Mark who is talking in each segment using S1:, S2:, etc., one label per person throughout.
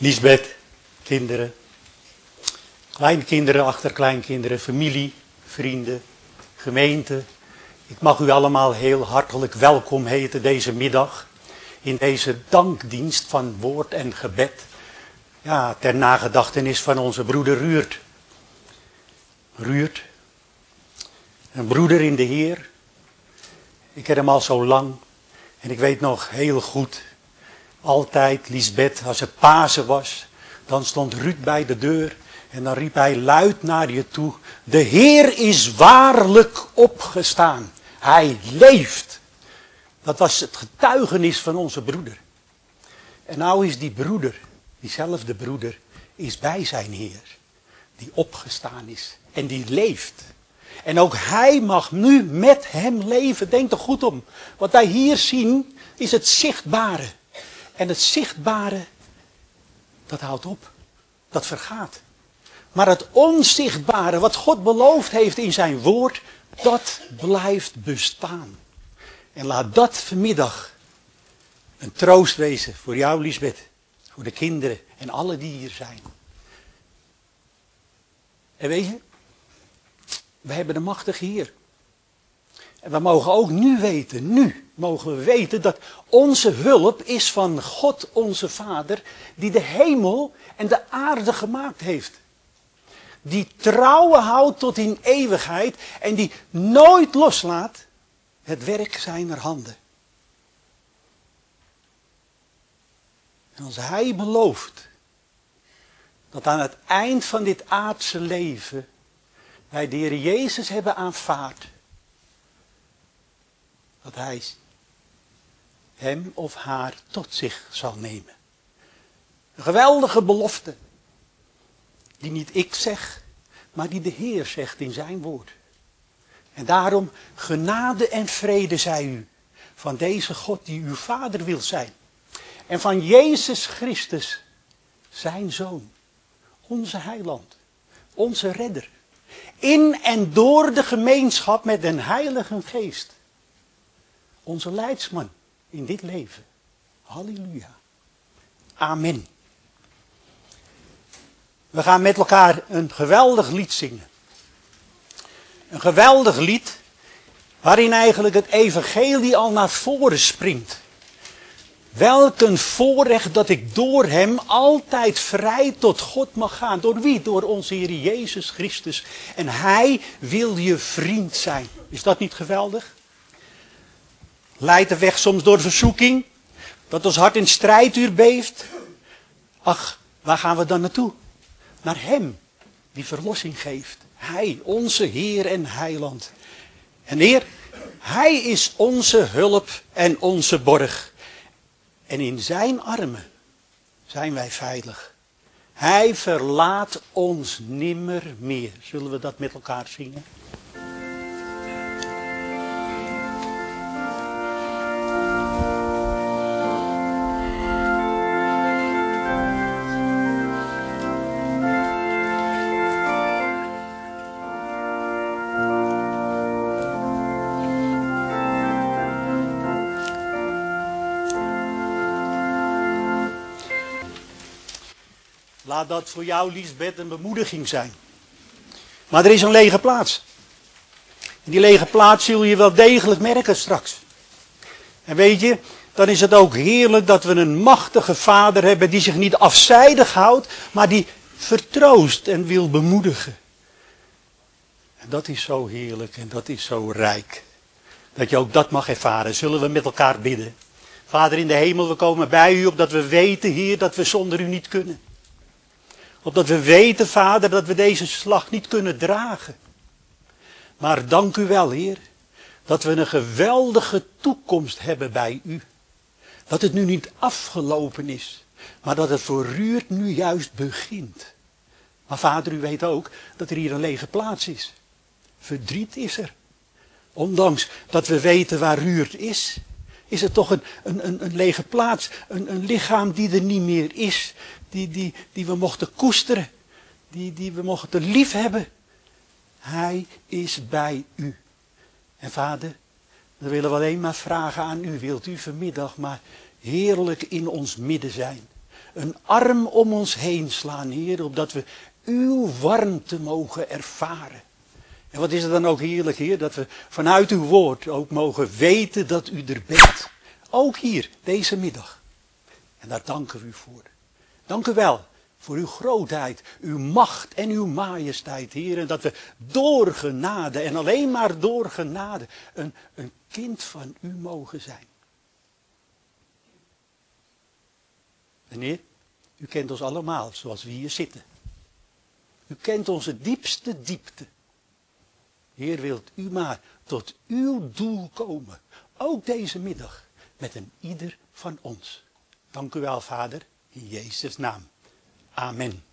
S1: Liesbeth, kinderen, kleinkinderen, achterkleinkinderen, familie, vrienden, gemeente. Ik mag u allemaal heel hartelijk welkom heten deze middag in deze dankdienst van woord en gebed. Ja, ter nagedachtenis van onze broeder Ruurt. Ruurt, een broeder in de Heer. Ik ken hem al zo lang en ik weet nog heel goed, altijd Liesbeth, als het Pasen was, dan stond Ruud bij de deur en dan riep hij luid naar je toe: de Heer is waarlijk opgestaan. Hij leeft. Dat was het getuigenis van onze broeder. En nou is die broeder, diezelfde broeder, is bij zijn Heer. Die opgestaan is en die leeft. En ook hij mag nu met hem leven. Denk er goed om. Wat wij hier zien is het zichtbare. En het zichtbare, dat houdt op. Dat vergaat. Maar het onzichtbare, wat God beloofd heeft in zijn woord, dat blijft bestaan. En laat dat vanmiddag een troost wezen voor jou, Liesbeth. Voor de kinderen en alle die hier zijn. En weet je, we hebben de machtige Heer. En we mogen ook nu mogen we weten dat onze hulp is van God onze Vader, die de hemel en de aarde gemaakt heeft. Die trouwen houdt tot in eeuwigheid en die nooit loslaat het werk zijner handen. En als hij belooft dat aan het eind van dit aardse leven wij de Heer Jezus hebben aanvaard, dat hij hem of haar tot zich zal nemen. Een geweldige belofte, die niet ik zeg, maar die de Heer zegt in zijn woord. En daarom genade en vrede zij u van deze God die uw Vader wil zijn. En van Jezus Christus, zijn Zoon, onze Heiland, onze Redder. In en door de gemeenschap met den Heilige Geest. Onze leidsman in dit leven. Halleluja. Amen. We gaan met elkaar een geweldig lied zingen. Een geweldig lied waarin eigenlijk het evangelie al naar voren springt. Welk een voorrecht dat ik door hem altijd vrij tot God mag gaan. Door wie? Door onze Heer Jezus Christus. En hij wil je vriend zijn. Is dat niet geweldig? Leidt de weg soms door verzoeking? Dat ons hart in strijduur beeft? Ach, waar gaan we dan naartoe? Naar hem die verlossing geeft. Hij, onze Heer en Heiland. En Heer, hij is onze hulp en onze borg. En in zijn armen zijn wij veilig. Hij verlaat ons nimmer meer. Zullen we dat met elkaar zingen? Laat dat voor jou, Liesbeth, een bemoediging zijn. Maar er is een lege plaats. En die lege plaats zul je wel degelijk merken straks. En weet je, dan is het ook heerlijk dat we een machtige Vader hebben die zich niet afzijdig houdt, maar die vertroost en wil bemoedigen. En dat is zo heerlijk en dat is zo rijk. Dat je ook dat mag ervaren. Zullen we met elkaar bidden. Vader in de hemel, we komen bij u opdat we weten, Heer, dat we zonder u niet kunnen. Opdat we weten, Vader, dat we deze slag niet kunnen dragen. Maar dank u wel, Heer, dat we een geweldige toekomst hebben bij u. Dat het nu niet afgelopen is, maar dat het voor Ruurt nu juist begint. Maar Vader, u weet ook dat er hier een lege plaats is. Verdriet is er. Ondanks dat we weten waar Ruurt is het toch een lege plaats. Een lichaam die er niet meer is. Die we mochten koesteren. Die we mochten lief hebben. Hij is bij u. En Vader, dan willen we alleen maar vragen aan u. Wilt u vanmiddag maar heerlijk in ons midden zijn. een arm om ons heen slaan, Heer, opdat we uw warmte mogen ervaren. En wat is het dan ook heerlijk, Heer, dat we vanuit uw woord ook mogen weten dat u er bent. Ook hier, deze middag. En daar danken we u voor. Dank u wel voor uw grootheid, uw macht en uw majesteit, Heer. En dat we door genade en alleen maar door genade een kind van u mogen zijn. En Heer, u kent ons allemaal zoals we hier zitten. U kent onze diepste diepte. Heer, wilt u maar tot uw doel komen. Ook deze middag met een ieder van ons. Dank u wel, Vader, in Jezus' naam. Amen.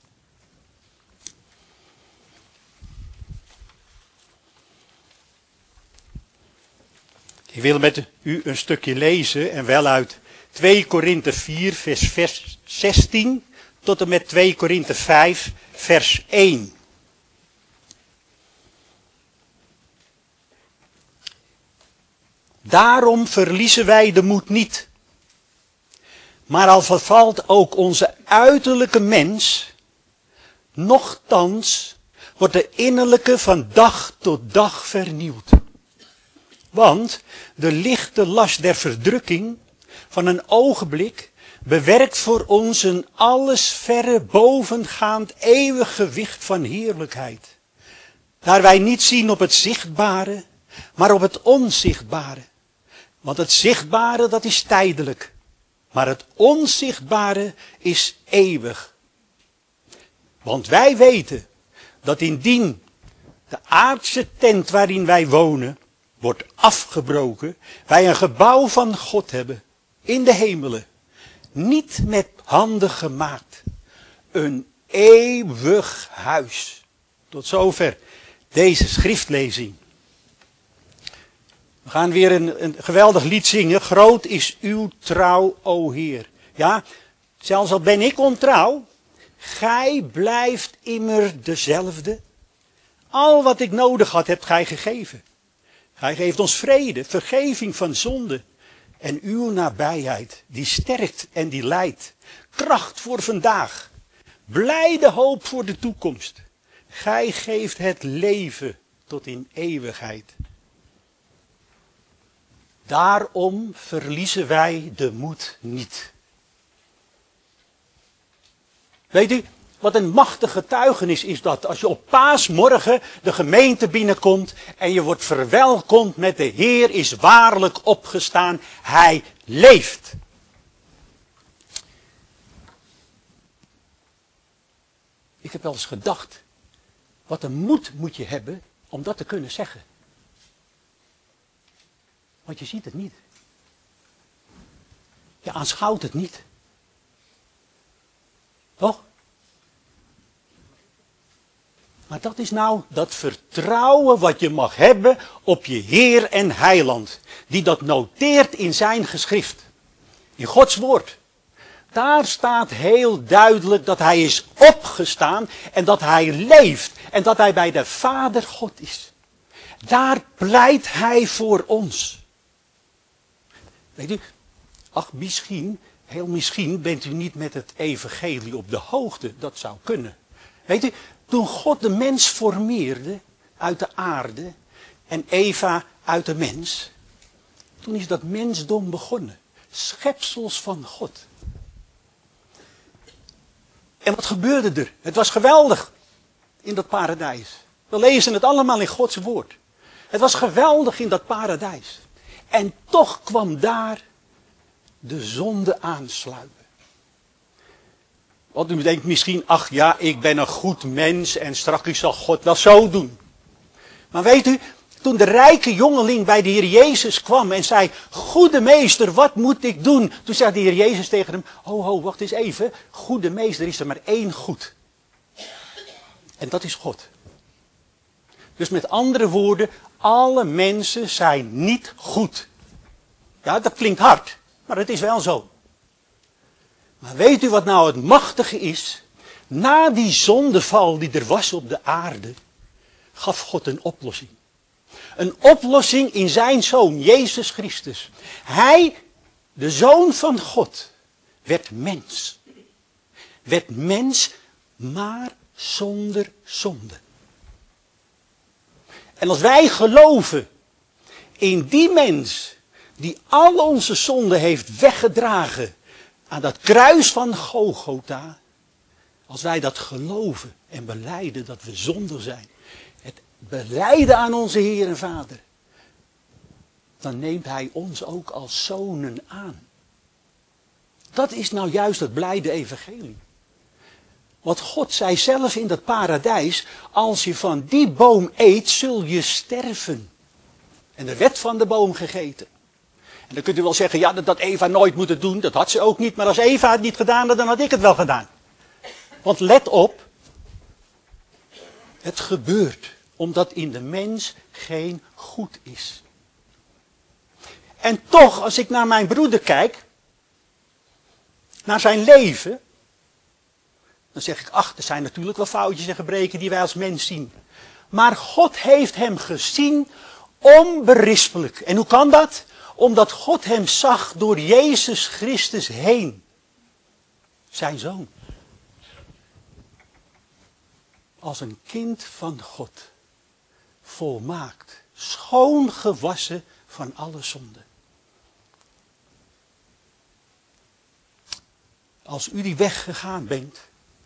S1: Ik wil met u een stukje lezen en wel uit 2 Korinthe 4 vers 16 tot en met 2 Korinthe 5 vers 1. Daarom verliezen wij de moed niet. Maar al vervalt ook onze uiterlijke mens, nochtans wordt de innerlijke van dag tot dag vernieuwd. Want de lichte last der verdrukking van een ogenblik bewerkt voor ons een alles verre bovengaand eeuwig gewicht van heerlijkheid. Daar wij niet zien op het zichtbare, maar op het onzichtbare. Want het zichtbare, dat is tijdelijk. Maar het onzichtbare is eeuwig. Want wij weten dat indien de aardse tent waarin wij wonen wordt afgebroken, wij een gebouw van God hebben in de hemelen. Niet met handen gemaakt. Een eeuwig huis. Tot zover deze schriftlezing. We gaan weer een geweldig lied zingen. Groot is uw trouw, o Heer. Ja, zelfs al ben ik ontrouw, gij blijft immer dezelfde. Al wat ik nodig had, hebt gij gegeven. Gij geeft ons vrede, vergeving van zonde. En uw nabijheid, die sterkt en die leidt. Kracht voor vandaag. Blijde hoop voor de toekomst. Gij geeft het leven tot in eeuwigheid. Daarom verliezen wij de moed niet. Weet u, wat een machtig getuigenis is dat als je op paasmorgen de gemeente binnenkomt en je wordt verwelkomd met de Heer is waarlijk opgestaan, Hij leeft. Ik heb wel eens gedacht, wat een moed moet je hebben om dat te kunnen zeggen. Want je ziet het niet. Je aanschouwt het niet. Toch? Maar dat is nou dat vertrouwen wat je mag hebben op je Heer en Heiland. Die dat noteert in zijn geschrift. In Gods woord. Daar staat heel duidelijk dat hij is opgestaan en dat hij leeft. En dat hij bij de Vader God is. Daar pleit hij voor ons. Weet u, ach misschien, heel misschien bent u niet met het evangelie op de hoogte. Dat zou kunnen. Weet u, toen God de mens formeerde uit de aarde en Eva uit de mens. Toen is dat mensdom begonnen. Schepsels van God. En wat gebeurde er? Het was geweldig in dat paradijs. We lezen het allemaal in Gods woord. Het was geweldig in dat paradijs. En toch kwam daar de zonde aansluipen. Want u denkt misschien, ach ja, ik ben een goed mens en straks zal God wel zo doen. Maar weet u, toen de rijke jongeling bij de Heer Jezus kwam en zei, goede meester, wat moet ik doen? Toen zei de Heer Jezus tegen hem, ho, wacht eens even, goede meester, is er maar één goed. En dat is God. Dus met andere woorden, alle mensen zijn niet goed. Ja, dat klinkt hard, maar het is wel zo. Maar weet u wat nou het machtige is? Na die zondeval die er was op de aarde, gaf God een oplossing. Een oplossing in zijn Zoon, Jezus Christus. Hij, de Zoon van God, werd mens. werd mens, maar zonder zonde. En als wij geloven in die mens die al onze zonden heeft weggedragen aan dat kruis van Golgotha, als wij dat geloven en belijden dat we zondig zijn, het belijden aan onze Heer en Vader, dan neemt Hij ons ook als zonen aan. Dat is nou juist het blijde evangelie. Want God zei zelf in dat paradijs, als je van die boom eet, zul je sterven. En er werd van de boom gegeten. En dan kunt u wel zeggen, ja, dat Eva nooit moeten doen, dat had ze ook niet. Maar als Eva het niet gedaan had, dan had ik het wel gedaan. Want let op, het gebeurt omdat in de mens geen goed is. En toch, als ik naar mijn broeder kijk, naar zijn leven, dan zeg ik, ach, er zijn natuurlijk wel foutjes en gebreken die wij als mens zien. Maar God heeft hem gezien onberispelijk. En hoe kan dat? Omdat God hem zag door Jezus Christus heen. Zijn zoon. Als een kind van God. Volmaakt. Schoongewassen van alle zonde. Als u die weg gegaan bent,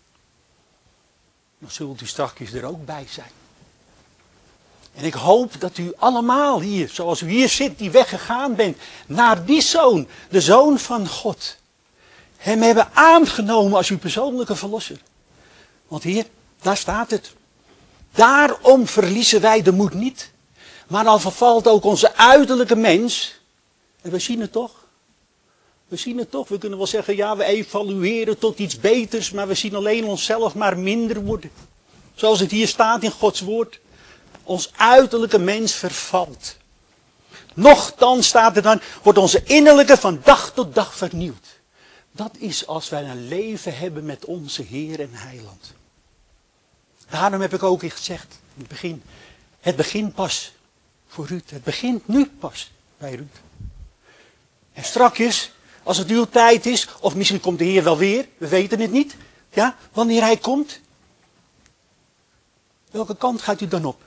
S1: dan zult u straks er ook bij zijn. En ik hoop dat u allemaal hier, zoals u hier zit, die weggegaan bent, naar die zoon, de zoon van God, hem hebben aangenomen als uw persoonlijke verlosser. Want hier, daar staat het. Daarom verliezen wij de moed niet. Maar dan vervalt ook onze uiterlijke mens. En we zien het toch. We zien het toch. We kunnen wel zeggen, ja, we evalueren tot iets beters, maar we zien alleen onszelf maar minder worden. Zoals het hier staat in Gods woord. Ons uiterlijke mens vervalt. Nochtans staat er dan, wordt onze innerlijke van dag tot dag vernieuwd. Dat is als wij een leven hebben met onze Heer en Heiland. Daarom heb ik ook gezegd in het begin. Het begint pas voor Ruud. Het begint nu pas bij Ruud. En strakjes, als het uw tijd is, of misschien komt de Heer wel weer, we weten het niet. Ja, wanneer Hij komt. Welke kant gaat u dan op?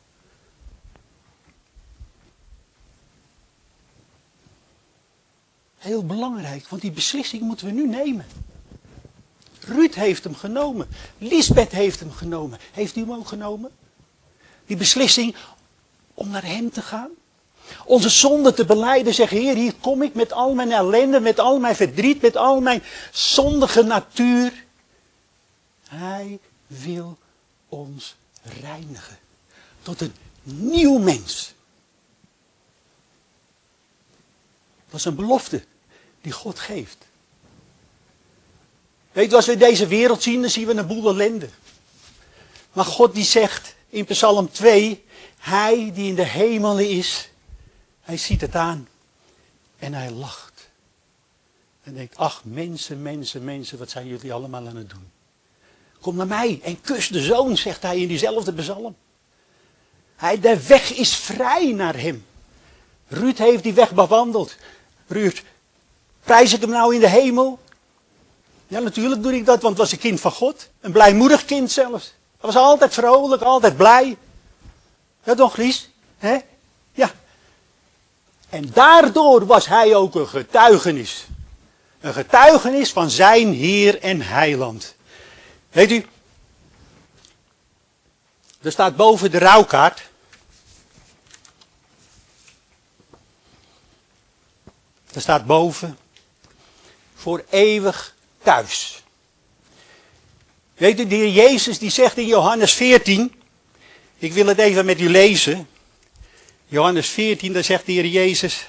S1: Heel belangrijk, want die beslissing moeten we nu nemen. Ruud heeft hem genomen. Lisbeth heeft hem genomen. Heeft u hem ook genomen? Die beslissing om naar hem te gaan. Onze zonde te belijden. Zeggen, Heer, hier kom ik met al mijn ellende, met al mijn verdriet, met al mijn zondige natuur. Hij wil ons reinigen. Tot een nieuw mens. Dat is een belofte die God geeft. Weet je, als we deze wereld zien, dan zien we een boel ellende. Maar God die zegt in Psalm 2, Hij die in de hemelen is, Hij ziet het aan en Hij lacht. En denkt, ach mensen, wat zijn jullie allemaal aan het doen? Kom naar mij en kus de zoon, zegt Hij in diezelfde psalm. De weg is vrij naar Hem. Ruud heeft die weg bewandeld. Ruud, prijs ik Hem nou in de hemel? Ja, natuurlijk doe ik dat, want het was een kind van God. Een blijmoedig kind zelfs. Hij was altijd vrolijk, altijd blij. Ja toch, Lies? Hè? Ja. En daardoor was hij ook een getuigenis. Een getuigenis van zijn Heer en Heiland. Weet u, er staat boven de rouwkaart. Er staat boven, voor eeuwig thuis. Weet u, de Heer Jezus die zegt in Johannes 14, ik wil het even met u lezen. Johannes 14, daar zegt de Heer Jezus.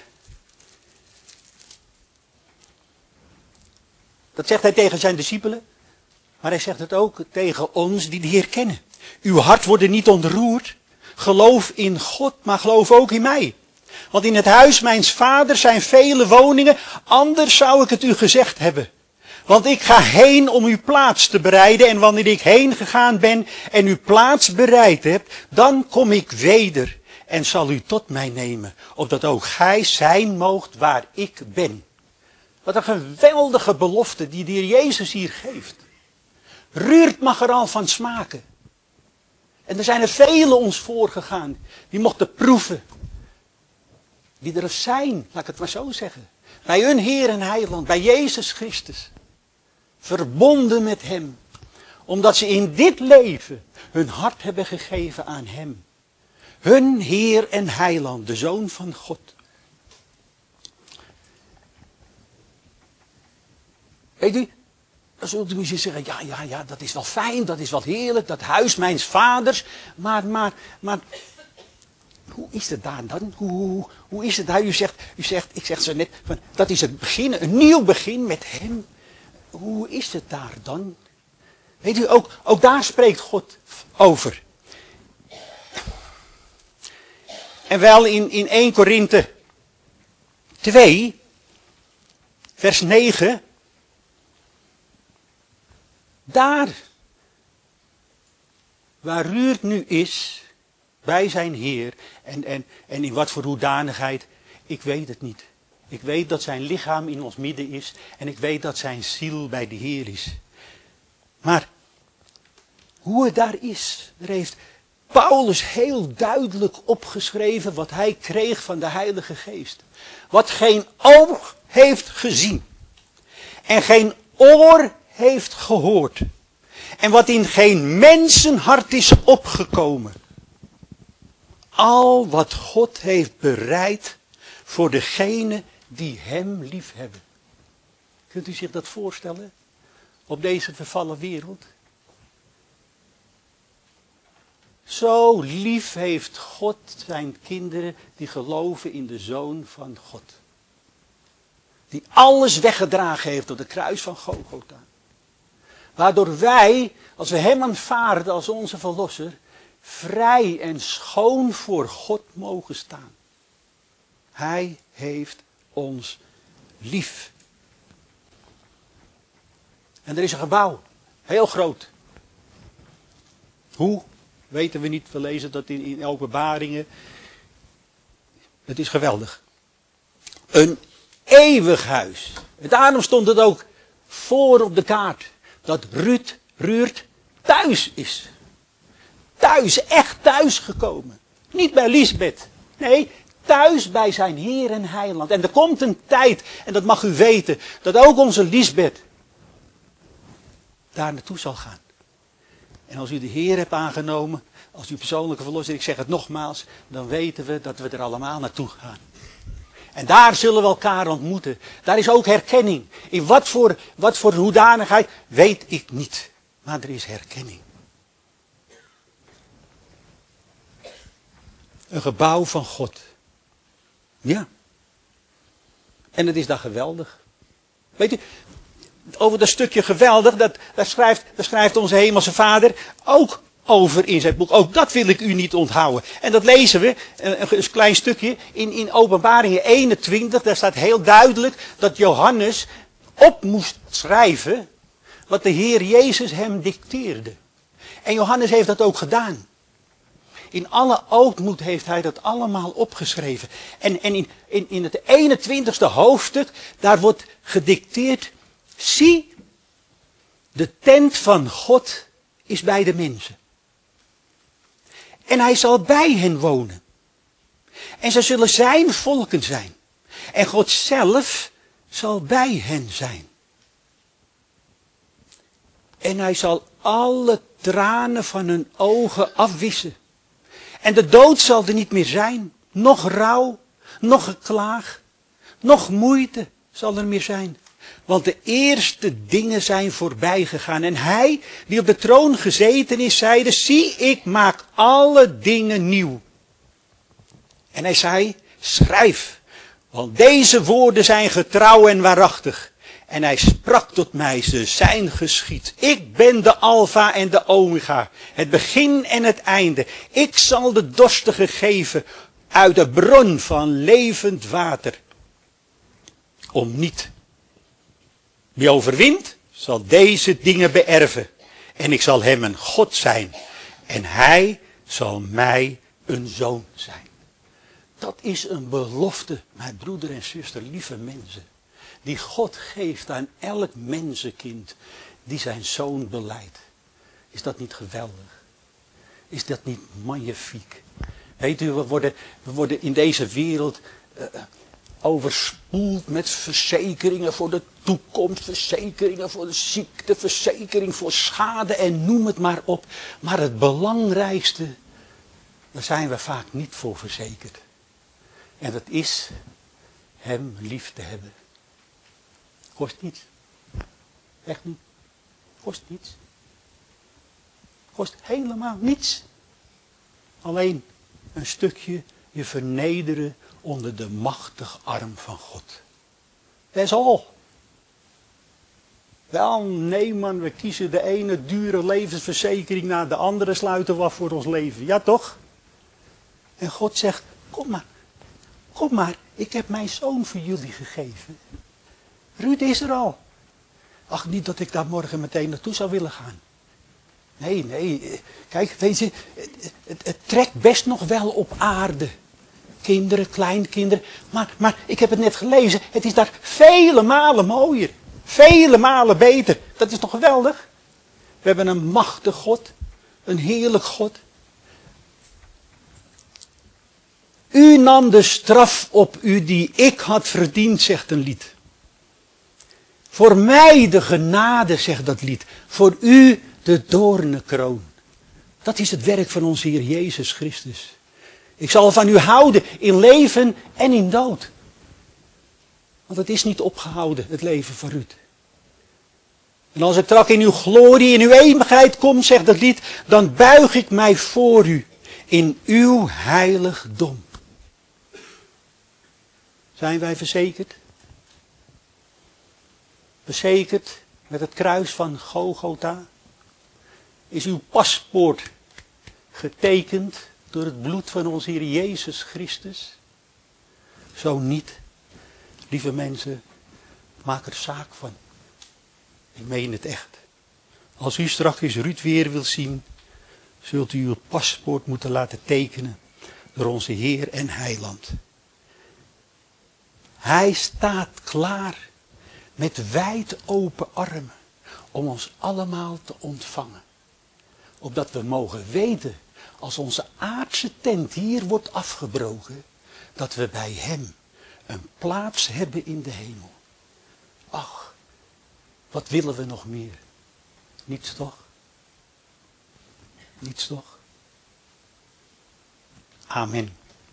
S1: Dat zegt Hij tegen zijn discipelen. Maar Hij zegt het ook tegen ons die de Heer kennen. Uw hart wordt niet ontroerd. Geloof in God, maar geloof ook in mij. Want in het huis mijns vaders zijn vele woningen. Anders zou ik het u gezegd hebben. Want ik ga heen om uw plaats te bereiden. En wanneer ik heen gegaan ben en uw plaats bereid heb, dan kom ik weder en zal u tot mij nemen. Opdat ook gij zijn moogt waar ik ben. Wat een geweldige belofte die de Heer Jezus hier geeft. Ruurt mag er al van smaken. En er zijn er velen ons voorgegaan. Die mochten proeven. Die er zijn, laat ik het maar zo zeggen. Bij hun Heer en Heiland, bij Jezus Christus. Verbonden met Hem. Omdat ze in dit leven hun hart hebben gegeven aan Hem. Hun Heer en Heiland, de Zoon van God. Weet u, dan zult u misschien zeggen, ja, dat is wel fijn, dat is wel heerlijk, dat huis mijns vaders. Maar, hoe is het daar dan? Hoe is het daar? Ik zeg zo net, dat is het begin, een nieuw begin met Hem. Hoe is het daar dan? Weet u, ook daar spreekt God over. En wel in 1 Korinthe 2, vers 9. Daar, waar Ruurt nu is, bij zijn Heer, en in wat voor hoedanigheid, ik weet het niet. Ik weet dat zijn lichaam in ons midden is, en ik weet dat zijn ziel bij de Heer is. Maar, hoe het daar is, daar heeft Paulus heel duidelijk opgeschreven wat hij kreeg van de Heilige Geest. Wat geen oog heeft gezien. En geen oor heeft gehoord. En wat in geen mensenhart is opgekomen. Al wat God heeft bereid voor degenen die Hem lief hebben. Kunt u zich dat voorstellen? Op deze vervallen wereld. Zo lief heeft God zijn kinderen die geloven in de Zoon van God. Die alles weggedragen heeft door de kruis van Golgotha. Waardoor wij, als we Hem aanvaarden als onze verlosser, vrij en schoon voor God mogen staan. Hij heeft ons lief. En er is een gebouw, heel groot. Hoe? Weten we niet, we lezen dat in Openbaringen. Het is geweldig. Een eeuwig huis. En daarom stond het ook voor op de kaart. Dat Ruurt thuis is. Thuis, echt thuis gekomen. Niet bij Liesbeth. Nee, thuis bij zijn Heer en Heiland. En er komt een tijd, en dat mag u weten, dat ook onze Liesbeth daar naartoe zal gaan. En als u de Heer hebt aangenomen, als uw persoonlijke verlosser, ik zeg het nogmaals, dan weten we dat we er allemaal naartoe gaan. En daar zullen we elkaar ontmoeten. Daar is ook herkenning. In wat voor hoedanigheid, weet ik niet. Maar er is herkenning. Een gebouw van God. Ja. En het is dan geweldig. Weet u, over dat stukje geweldig, daar schrijft onze hemelse Vader ook over in zijn boek. Ook dat wil ik u niet onthouden. En dat lezen we, een klein stukje, in Openbaringen 21. Daar staat heel duidelijk dat Johannes op moest schrijven wat de Heer Jezus hem dicteerde. En Johannes heeft dat ook gedaan. In alle ootmoed heeft hij dat allemaal opgeschreven. En in het 21ste hoofdstuk, daar wordt gedicteerd: zie, de tent van God is bij de mensen. En hij zal bij hen wonen. En zij zullen zijn volken zijn. En God zelf zal bij hen zijn. En hij zal alle tranen van hun ogen afwissen. En de dood zal er niet meer zijn. Nog rouw, nog geklaag, nog moeite zal er meer zijn. Want de eerste dingen zijn voorbij gegaan. En hij die op de troon gezeten is, zeide: zie, ik maak alle dingen nieuw. En hij zei: schrijf, want deze woorden zijn getrouw en waarachtig. En hij sprak tot mij: ze zijn geschied. Ik ben de Alfa en de Omega, het begin en het einde. Ik zal de dorstigen geven uit de bron van levend water. Om niet. Wie overwint, zal deze dingen beërven. En ik zal hem een God zijn. En hij zal mij een zoon zijn. Dat is een belofte, mijn broeder en zuster, lieve mensen. Die God geeft aan elk mensenkind die zijn zoon belijdt. Is dat niet geweldig? Is dat niet magnifiek? Weet u, we worden in deze wereld overspoeld met verzekeringen voor de toekomst, verzekeringen voor de ziekte, verzekering voor schade en noem het maar op. Maar het belangrijkste, daar zijn we vaak niet voor verzekerd. En dat is hem lief te hebben. Kost niets. Echt niet. Kost niets. Kost helemaal niets. Alleen een stukje je vernederen onder de machtige arm van God. Dat is al. Wel, nee man, we kiezen de ene dure levensverzekering na de andere, sluiten we af voor ons leven. Ja toch? En God zegt, kom maar, ik heb mijn zoon voor jullie gegeven. Ruud is er al. Ach, niet dat ik daar morgen meteen naartoe zou willen gaan. Nee, kijk, weet je, het trekt best nog wel op aarde. Kinderen, kleinkinderen. Maar ik heb het net gelezen, het is daar vele malen mooier. Vele malen beter. Dat is toch geweldig? We hebben een machtig God. Een heerlijk God. U nam de straf op u die ik had verdiend, zegt een lied. Voor mij de genade, zegt dat lied. Voor u de doornenkroon. Dat is het werk van onze Heer Jezus Christus. Ik zal van u houden in leven en in dood. Want het is niet opgehouden, het leven van Ruud. En als ik straks in uw glorie, in uw eeuwigheid kom, zegt dat lied, dan buig ik mij voor u in uw heiligdom. Zijn wij verzekerd? Verzekerd met het kruis van Golgotha? Is uw paspoort getekend door het bloed van onze Heer Jezus Christus? Zo niet. Lieve mensen, maak er zaak van. Ik meen het echt. Als u straks Ruud weer wilt zien, zult u uw paspoort moeten laten tekenen door onze Heer en Heiland. Hij staat klaar met wijd open armen om ons allemaal te ontvangen. Opdat we mogen weten, als onze aardse tent hier wordt afgebroken, dat we bij hem een plaats hebben in de hemel. Ach, wat willen we nog meer? Niets toch? Niets toch? Amen.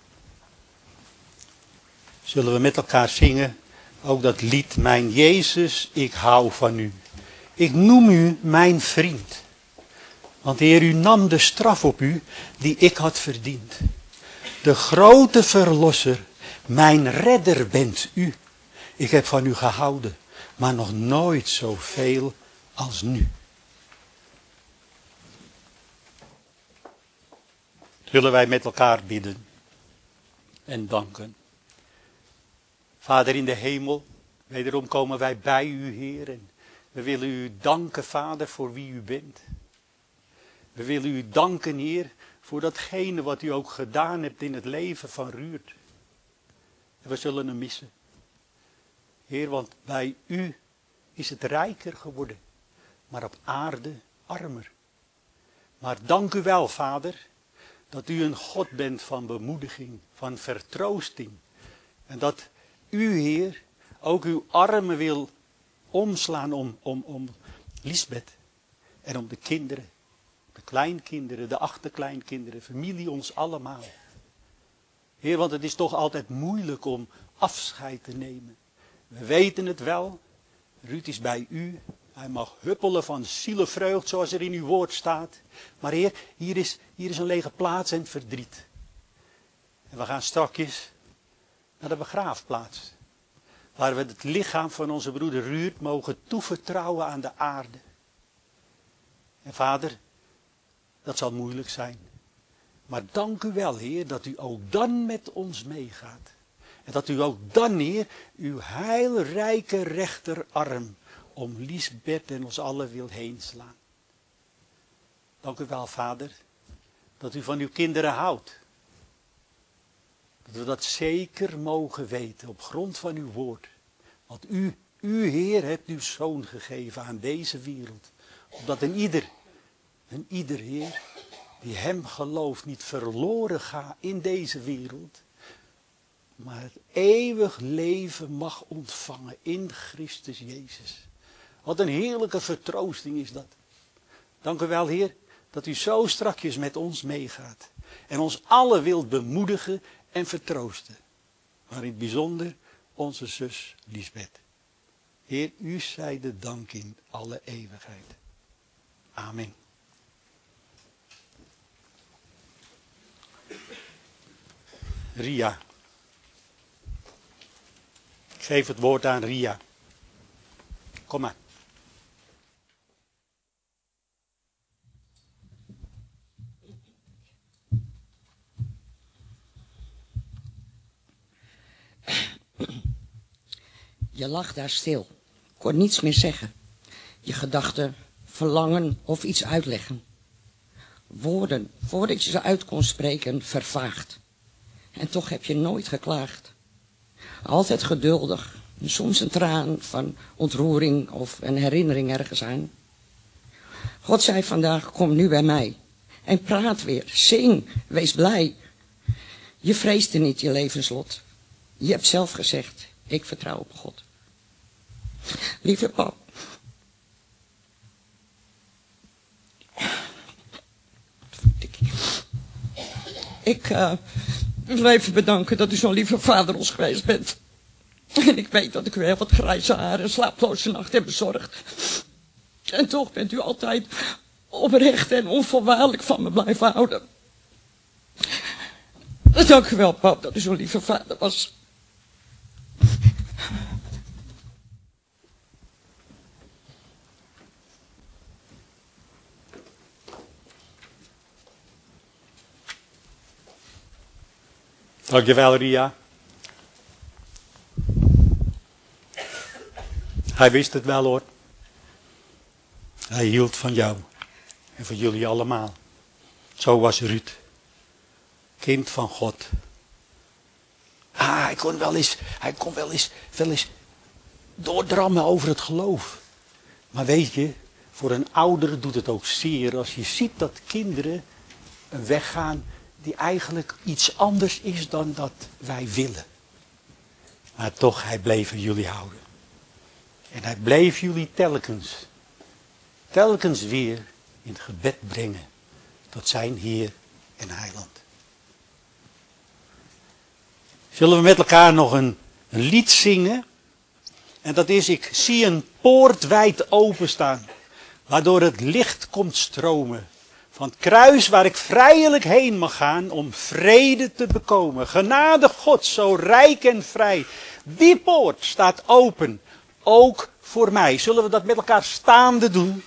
S1: Zullen we met elkaar zingen, ook dat lied, mijn Jezus, ik hou van u. Ik noem u mijn vriend. Want Heer, u nam de straf op u die ik had verdiend. De grote verlosser, mijn redder bent u. Ik heb van u gehouden, maar nog nooit zoveel als nu. Zullen wij met elkaar bidden en danken. Vader in de hemel, wederom komen wij bij u, Heer. En we willen u danken, Vader, voor wie u bent. We willen u danken, Heer, voor datgene wat u ook gedaan hebt in het leven van Ruud. En we zullen hem missen. Heer, want bij u is het rijker geworden, maar op aarde armer. Maar dank u wel, Vader, dat u een God bent van bemoediging, van vertroosting. En dat u, Heer, ook uw armen wil omslaan om Lisbeth en om de kinderen, de kleinkinderen, de achterkleinkinderen, familie, ons allemaal. Heer, want het is toch altijd moeilijk om afscheid te nemen. We weten het wel, Ruud is bij u, hij mag huppelen van zielevreugd zoals er in uw woord staat. Maar Heer, hier is een lege plaats en verdriet. En we gaan strakjes naar de begraafplaats. Waar we het lichaam van onze broeder Ruud mogen toevertrouwen aan de aarde. En Vader, dat zal moeilijk zijn. Maar dank u wel, Heer, dat u ook dan met ons meegaat. En dat u ook dan, Heer, uw heilrijke rechterarm om Lisbeth en ons allen wil heen slaan. Dank u wel, Vader, dat u van uw kinderen houdt. Dat we dat zeker mogen weten op grond van uw woord. Want u U, Heer, hebt uw Zoon gegeven aan deze wereld. Opdat een ieder, Heer, die hem gelooft, niet verloren gaat in deze wereld. Maar het eeuwig leven mag ontvangen in Christus Jezus. Wat een heerlijke vertroosting is dat. Dank u wel, Heer, dat u zo strakjes met ons meegaat. En ons allen wilt bemoedigen en vertroosten. Maar in het bijzonder onze zus Liesbeth. Heer, u zij de dank in alle eeuwigheid. Amen. Ria. Ik geef het woord aan Ria. Kom maar.
S2: Je lag daar stil, kon niets meer zeggen. Je gedachten, verlangen of iets uitleggen. Woorden, voordat je ze uit kon spreken, vervaagd. En toch heb je nooit geklaagd. Altijd geduldig, soms een traan van ontroering of een herinnering ergens aan. God zei vandaag, kom nu bij mij. En praat weer, zing, wees blij. Je vreesde niet je levenslot. Je hebt zelf gezegd, ik vertrouw op God. Lieve pap. Ik wil even bedanken dat u zo'n lieve vader ons geweest bent. En ik weet dat ik u heel wat grijze haren en slaaploze nacht heb bezorgd. En toch bent u altijd oprecht en onvoorwaardelijk van me blijven houden. Dank u wel, pap, dat u zo'n lieve vader was.
S1: Dankjewel, Ria. Hij wist het wel, hoor. Hij hield van jou. En van jullie allemaal. Zo was Ruud. Kind van God. Hij kon wel eens doordrammen over het geloof. Maar weet je, voor een ouder doet het ook zeer als je ziet dat kinderen een weg gaan die eigenlijk iets anders is dan dat wij willen. Maar toch, hij bleef van jullie houden. En hij bleef jullie telkens weer in het gebed brengen tot zijn Heer en Heiland. Zullen we met elkaar nog een lied zingen? En dat is, ik zie een poort wijd openstaan, waardoor het licht komt stromen. Van het kruis waar ik vrijelijk heen mag gaan om vrede te bekomen. Genade God, zo rijk en vrij. Die poort staat open, ook voor mij. Zullen we dat met elkaar staande doen?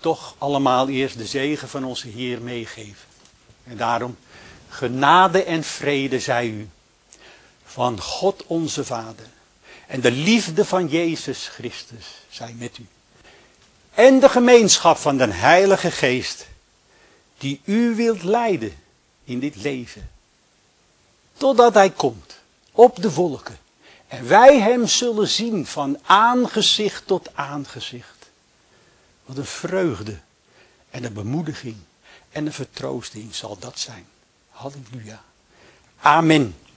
S1: toch allemaal eerst de zegen van onze Heer meegeven. En daarom, genade en vrede zij u, van God onze Vader, en de liefde van Jezus Christus zij met u. En de gemeenschap van de Heilige Geest, die u wilt leiden in dit leven. Totdat hij komt op de wolken. En wij hem zullen zien van aangezicht tot aangezicht. Wat een vreugde en een bemoediging en een vertroosting zal dat zijn. Halleluja. Amen.